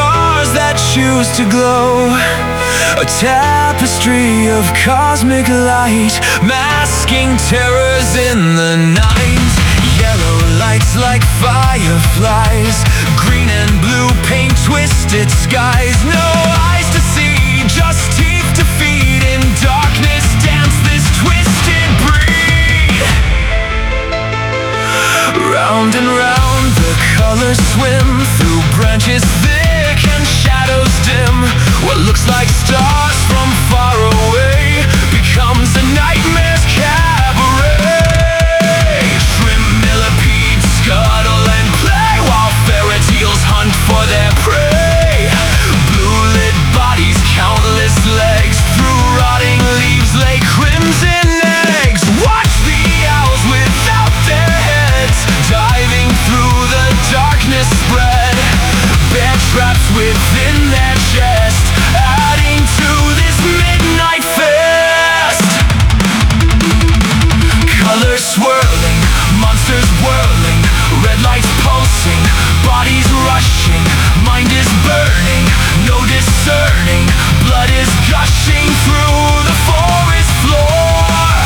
stars that choose to glow. A tapestry of cosmic light, masking terrors in the night. Yellow lights like fireflies, green and blue paint twisted skies. No eyes to see, just teeth to feed. In darkness dance this twisted breed. Round and round the colors swim, through branches thick and shadows dim. What looks like stars from far away becomes a nightmare's cabaret. Shrimp, millipedes scuttle and play, while ferretiles hunt for their prey. Blue-lit bodies, countless legs, through rotting leaves lay crimson eggs. Watch the owls without their heads, diving through the darkness spread. Bear traps within their chest, adding to this midnight fest. Colors swirling, monsters whirling, red lights pulsing, bodies rushing, mind is burning, no discerning, blood is gushing through the forest floor.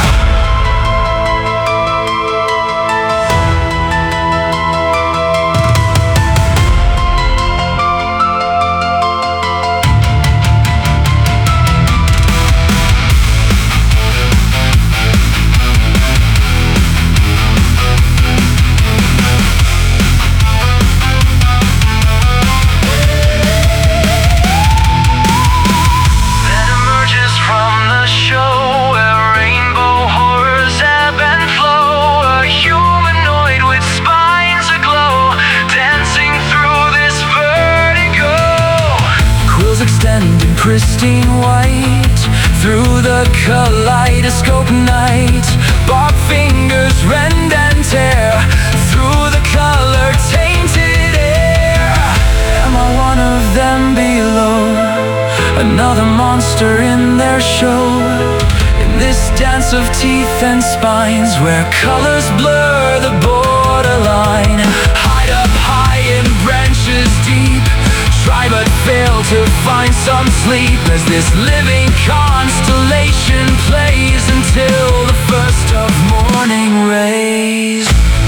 Extending pristine white through the kaleidoscope night. Barbed fingers rend and tear through the color-tainted air. Am I one of them below? Another monster in their show. In this dance of teeth and spines, where colors blur the borderline. Hide up high in branches deep, try but fail to find some sleep, as this living constellation plays until the first of morning rays.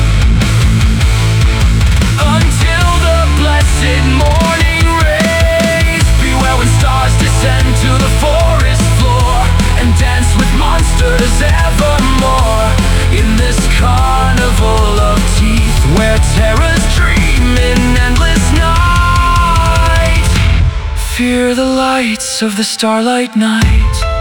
Until the blessed morning rays. Beware when stars descend to the forest floor, and dance with monsters evermore. In this carnival of teeth, where terrors dream in endless night. Fear the lights of the starlight night.